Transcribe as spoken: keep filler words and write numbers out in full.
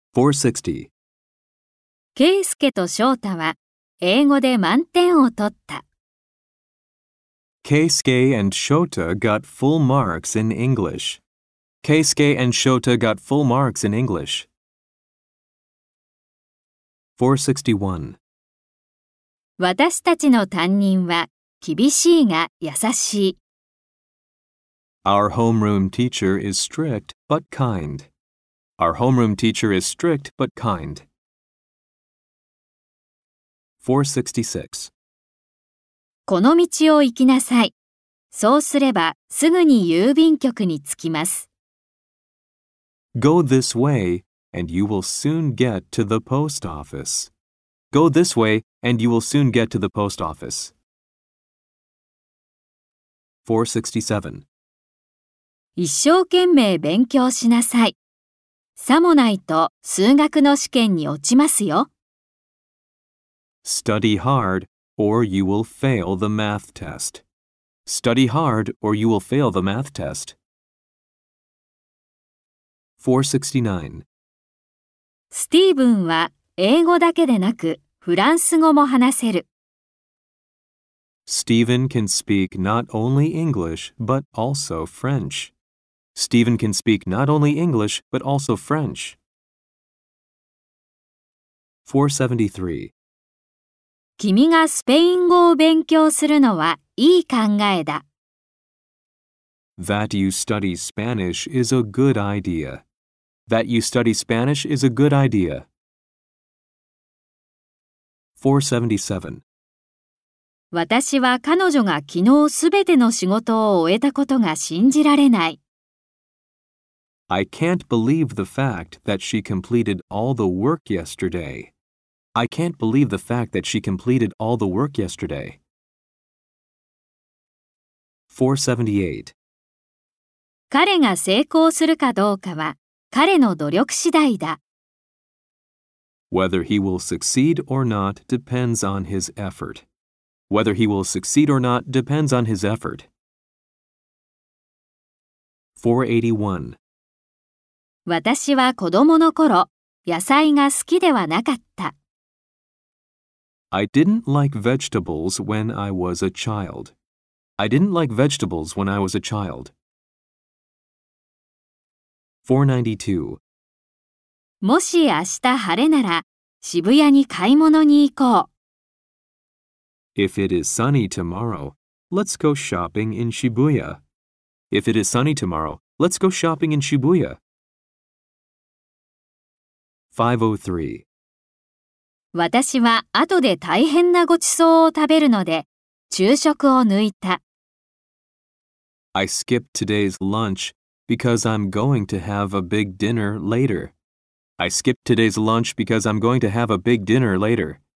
four sixty. ケイスケと翔太は英語で満点を取った。 Keisuke and Shota got full marks in English. Keisuke and Shota got full marks in English. four sixty-one. 私たちの担任は厳しいが優しい。 Our homeroom teacher is strict but kind. Our homeroom teacher is strict but kind. four sixty-six. この道を行きなさい。そうすればすぐに郵便局に着きます。 Go this way, and you will soon get to the post office. Go this way, and you will soon get to the post office. four sixty-seven. 一生懸命勉強しなさい。さもないと数学の試験に落ちますよ。 Study hard, or you will fail the math test. Study hard, or you will fail the math test. four sixty-nine. スティーブンは英語だけでなくフランス語も話せる。 Stephen can speak not only English, but also French. Stephen can speak not only English, but also French. four seventy-three. 君がスペイン語を勉強するのはいい考えだ。 That you study Spanish is a good idea. That you study Spanish is a good idea. four seventy-seven. 私は彼女が昨日すべての仕事を終えたことが信じられない。 I can't believe the fact that she completed all the work yesterday. I can't believe the fact that she completed all the work yesterday. four seventy-eight. 彼が成功するかどうかは彼の努力次第だ。 Whether he will succeed or not depends on his effort. Whether he will succeed or not depends on his effort. four eighty-one. 私は子供の頃、野菜が好きではなかった。 I didn't like vegetables when I was a child. I didn't like vegetables when I was a child. four ninety-two. もし明日晴れなら渋谷に買い物に行こう。 If it is sunny tomorrow, let's go shopping in Shibuya. If it is sunny tomorrow, let's go shopping in Shibuya. five oh three. 私は後で大変なごちそうを食べるので、昼食を抜いた。 I skipped today's lunch because I'm going to have a big dinner later. I skipped today's lunch because I'm going to have a big dinner later.